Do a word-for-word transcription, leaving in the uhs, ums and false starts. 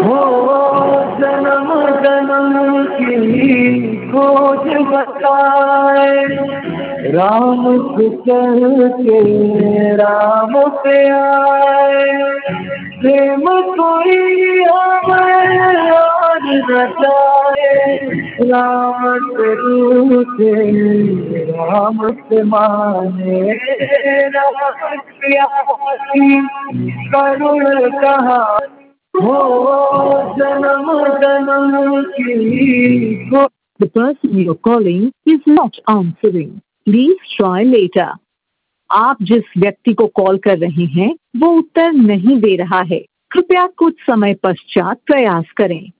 हो जन्म जन्म की खोज बताए, राम से चल के राम पे आए। प्रेम कोई हमें और न जाए, राम से रूठे राम से माने। राम प्यारी करुण कहानी हो जन्म जन्म की खो। The person you're calling is not answering. Please try later. आप जिस व्यक्ति को कॉल कर रहे हैं वो उत्तर नहीं दे रहा है। कृपया कुछ समय पश्चात प्रयास करें।